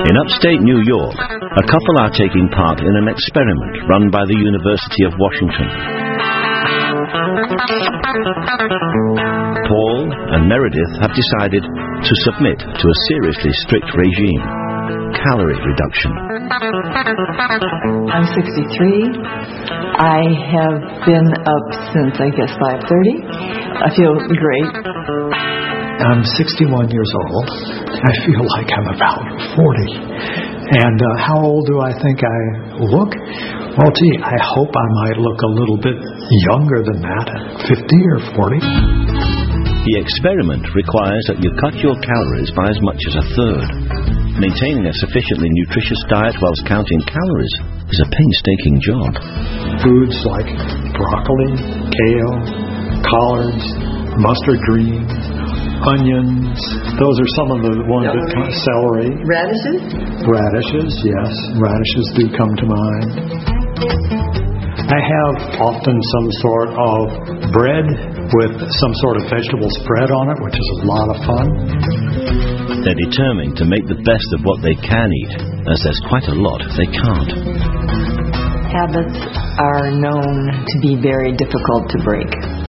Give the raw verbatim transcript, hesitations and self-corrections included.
In upstate New York, a couple are taking part in an experiment run by the University of Washington. Paul and Meredith have decided to submit to a seriously strict regime: calorie reduction. I'm sixty-three. I have been up since, I guess, five thirty. I feel great. I'm sixty-one years old. I feel like I'm about forty. And uh, how old do I think I look? Well, gee, I hope I might look a little bit younger than that, at fifty or forty. The experiment requires that you cut your calories by as much as a third. Maintaining a sufficiently nutritious diet whilst counting calories is a painstaking job. Foods like broccoli, kale, collards, mustard greens, onions, those are some of the ones that come. Celery. Radishes? Radishes, yes. Radishes do come to mind. I have often some sort of bread with some sort of vegetable spread on it, which is a lot of fun. They're determined to make the best of what they can eat, as there's quite a lot they can't. Habits are known to be very difficult to break.